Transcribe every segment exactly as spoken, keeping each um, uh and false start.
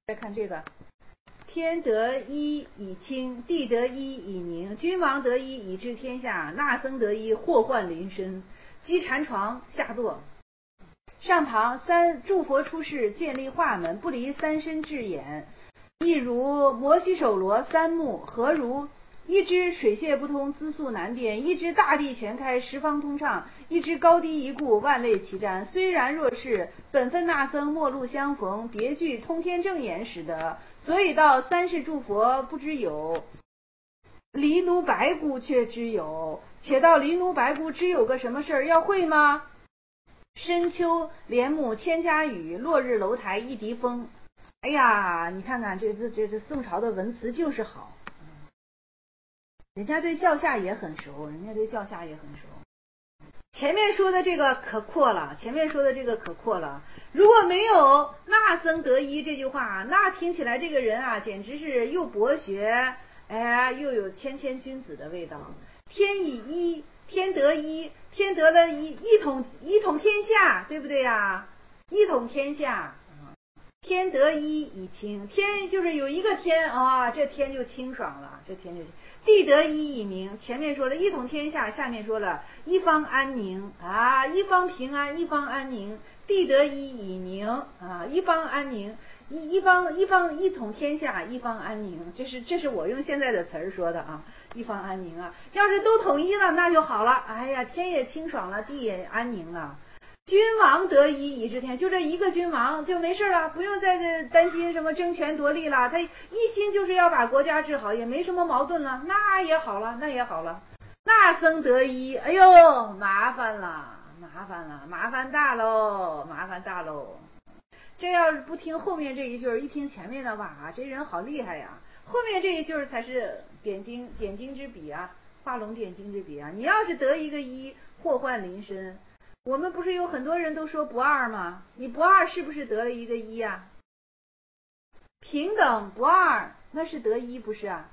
再看这个，天得一以清，地得一以宁，君王得一以治天下，那僧得一祸患临身。积禅床下座。上堂三诸佛出世，建立化门，不离三身智眼。亦如摩西手罗三目，何如？一只水泄不通，资宿难辨；一只大地全开，十方通畅；一只高低一顾，万类齐瞻。虽然若是本分那僧，陌路相逢，别具通天正眼使得。所以道三世诸佛不知有，离奴白骨却知有。且道离奴白骨知有个什么事儿要会吗？深秋连木千家雨，落日楼台一笛风。哎呀，你看看这这这这宋朝的文辞就是好，人家对教下也很熟，人家对教下也很熟。前面说的这个可阔了，前面说的这个可阔了。如果没有那僧得一这句话，那听起来这个人啊，简直是又博学，哎，又有谦谦君子的味道。天以一，天得一，天得了一一统一统天下，对不对呀？一统天下。天得一以清，天就是有一个天啊，这天就清爽了，这天就。地得一以明，前面说了一统天下，下面说了一方安宁啊，一方平安，一方安宁。地得一以宁啊，一方安宁，一一方一方一统天下，一方安宁。这是这是我用现在的词儿说的啊，一方安宁啊。要是都统一了，那就好了。哎呀，天也清爽了，地也安宁了。君王得一以治天，就这一个君王就没事了，不用再担心什么争权夺利了，他一心就是要把国家治好，也没什么矛盾了，那也好了，那也好了。那僧得一，哎呦，麻烦了，麻烦了，麻烦大喽，麻烦大喽。这要是不听后面这一句，一听前面的，哇，这人好厉害呀！后面这一句才是点睛点睛之笔啊，画龙点睛之笔啊！你要是得一个一，祸患临身。我们不是有很多人都说不二吗？你不二是不是得了一个一啊？平等不二，那是得一不是啊？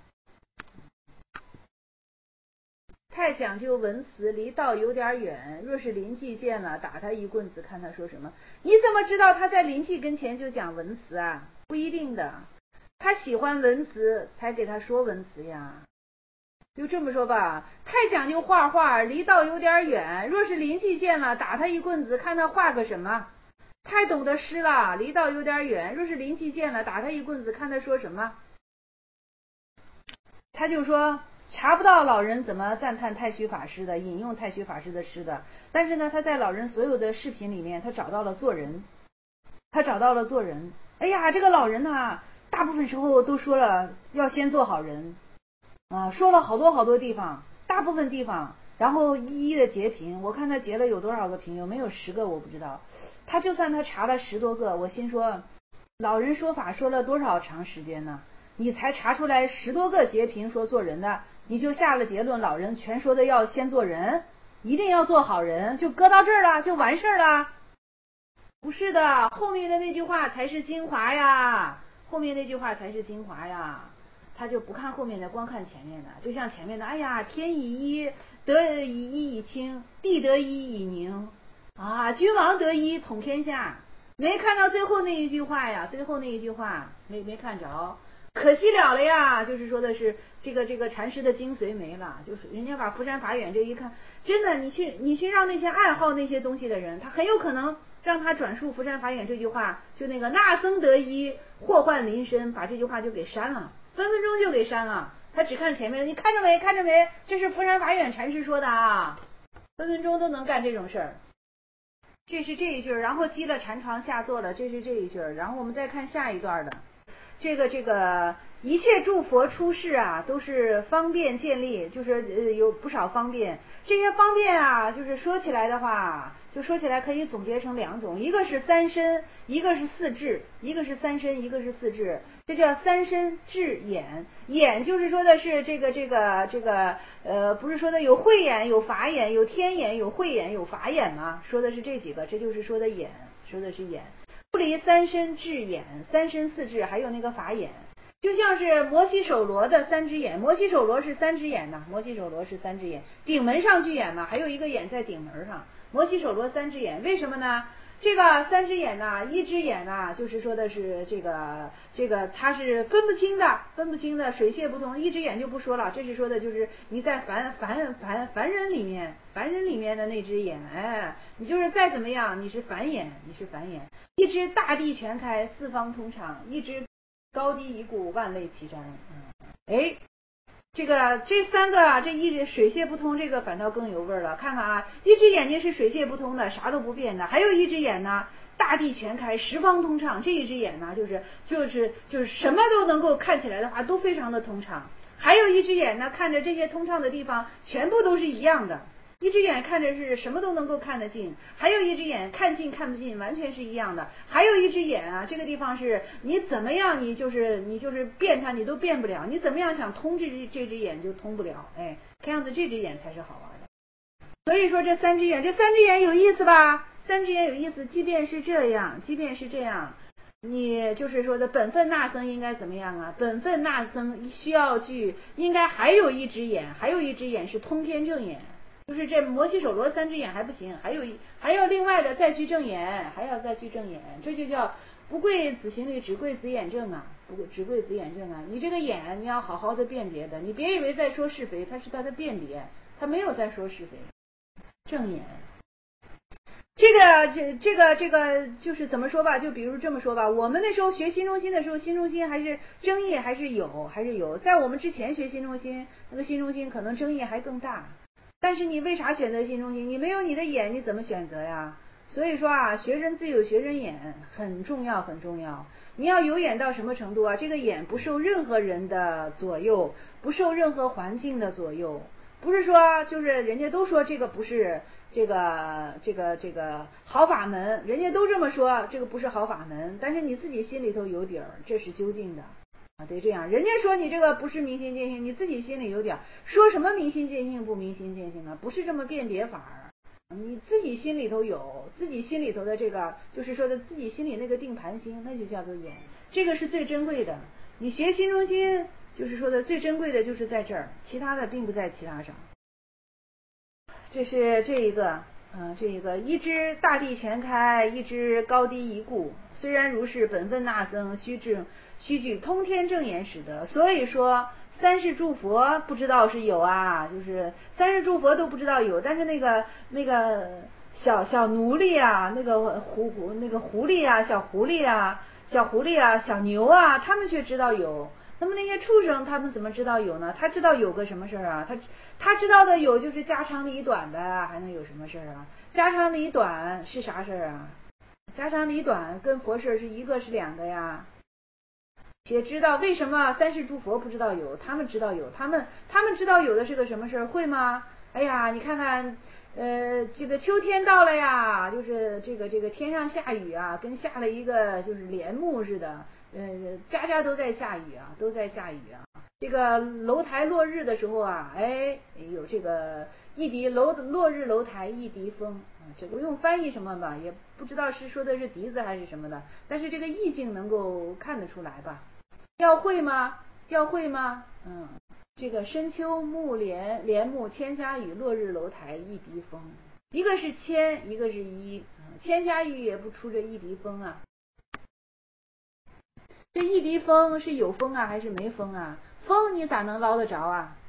太讲究文辞，离道有点远。若是邻居见了，打他一棍子，看他说什么。你怎么知道他在邻居跟前就讲文辞啊？不一定的，他喜欢文辞才给他说文辞呀。就这么说吧，太讲究画画，离道有点远。若是邻居见了，打他一棍子，看他画个什么。太懂得诗了，离道有点远。若是邻居见了，打他一棍子，看他说什么。他就说查不到老人怎么赞叹太虚法师的，引用太虚法师的诗的。但是呢，他在老人所有的视频里面，他找到了做人，他找到了做人。哎呀，这个老人啊，大部分时候都说了要先做好人。啊，说了好多好多地方，大部分地方，然后一一的截屏。我看他截了有多少个屏，有没有十个我不知道。他就算他查了十多个，我心说，老人说法说了多少长时间呢？你才查出来十多个截屏说做人的，你就下了结论，老人全说的要先做人，一定要做好人，就搁到这儿了，就完事儿了？不是的，后面的那句话才是精华呀，后面那句话才是精华呀。他就不看后面的，光看前面的。就像前面的，哎呀，天以一，得以一以清，地得一以宁啊，君王得一统天下。没看到最后那一句话呀，最后那一句话没没看着，可惜了了呀。就是说的是这个这个禅师的精髓没了，就是人家把福山法眼这一看，真的，你去你去让那些爱好那些东西的人，他很有可能让他转述福山法眼这句话，就那个那僧得一，祸患临身，把这句话就给删了。分分钟就给删了，他只看前面，你看着没？看着没？这是福山法远禅师说的啊，分分钟都能干这种事儿。这是这一句，然后积了禅床下坐了，这是这一句，然后我们再看下一段的，这个这个一切诸佛出世啊，都是方便建立，就是呃有不少方便。这些方便啊，就是说起来的话，就说起来可以总结成两种，一个是三身，一个是四智，一个是三身，一个是四智，这叫三身智眼。眼就是说的是这个这个这个呃，不是说的有慧眼、有法眼、有天眼、有慧眼、有法眼吗？说的是这几个，这就是说的眼，说的是眼。不离三身智眼，三身四智，还有那个法眼，就像是摩西手罗的三只眼。摩西手罗是三只眼呐，摩西手罗是三只眼，顶门上巨眼嘛，还有一个眼在顶门上。摩西手罗三只眼，为什么呢？ 这个三只眼呐，一只眼呐，就是说的是这个这个它是分不清的，分不清的，水泄不通。一只眼就不说了，这是说的就是你在凡凡凡凡人里面，凡人里面的那只眼，哎，你就是再怎么样，你是凡眼，你是凡眼。一只大地全开，四方通畅；一只高低一顾，万类齐瞻。嗯，哎。这个这三个啊，这一只水泄不通，这个反倒更有味儿了。看看啊，一只眼睛是水泄不通的，啥都不变的；还有一只眼呢，大地全开，十方通畅。这一只眼呢，就是就是就是什么都能够看起来的话，都非常的通畅。还有一只眼呢，看着这些通畅的地方，全部都是一样的。一只眼看着是什么都能够看得进，还有一只眼看近看不进，完全是一样的。还有一只眼啊，这个地方是你怎么样，你就是你就是变它，你都变不了。你怎么样想通这只这只眼就通不了。哎，看样子这只眼才是好玩的。所以说这三只眼，这三只眼有意思吧？三只眼有意思，即便是这样，即便是这样，你就是说的本分纳僧应该怎么样啊？本分纳僧需要具，应该还有一只眼，还有一只眼是通天正眼。就是这摩西手罗三只眼还不行，还有一还要另外的再去正眼，还要再去正眼，这就叫不贵子行律，只贵子眼正啊，不贵只贵子眼正啊。你这个眼你要好好的辨别的，你别以为在说是非，它是它的辨别，它没有在说是非。正眼，这个这这个这个就是怎么说吧？就比如这么说吧，我们那时候学新中心的时候，新中心还是争议还是有还是有，在我们之前学新中心，那个新中心可能争议还更大。但是你为啥选择新中心？你没有你的眼，你怎么选择呀？所以说啊，学生自有学生眼，很重要很重要。你要有眼到什么程度啊？这个眼不受任何人的左右，不受任何环境的左右。不是说就是人家都说这个不是这个这个这个好法门，人家都这么说这个不是好法门，但是你自己心里头有底儿，这是究竟的。啊，得这样。人家说你这个不是明心见性，你自己心里有点说什么明心见性不明心见性啊？不是这么辨别法，你自己心里头有，自己心里头的这个，就是说的自己心里那个定盘心，那就叫做眼，这个是最珍贵的。你学心中心，就是说的最珍贵的就是在这儿，其他的并不在其他上。这是这一个。嗯，这个一知大地全开，一知高低一顾。虽然如是，本分纳僧须具须具通天正眼使得。所以说，三世诸佛不知道是有啊，就是三世诸佛都不知道有，但是那个那个小小奴隶啊，那个狐狐那个狐狸啊，小狐狸啊，小狐狸啊，小牛啊，他们却知道有。那么那些畜生他们怎么知道有呢？他知道有个什么事儿啊？他他知道的有就是家长里短的，还能有什么事儿啊？家长里短是啥事儿啊？家长里短跟佛事是一个是两个呀。且知道为什么三世诸佛不知道有，他们知道有，他们他们知道有的是个什么事儿，会吗？哎呀，你看看，呃，这个秋天到了呀，就是这个这个天上下雨啊，跟下了一个就是帘幕似的。呃，家家都在下雨啊，都在下雨啊。这个楼台落日的时候啊，哎，有这个一笛楼落日楼台一笛风啊，这不用翻译什么吧，也不知道是说的是笛子还是什么的，但是这个意境能够看得出来吧？要会吗？要会吗？嗯，这个深秋暮帘帘幕千家雨，落日楼台一笛风，一个是千，一个是一，千家雨也不出这一笛风啊。这一笛风是有风啊还是没风啊？风你咋能捞得着啊？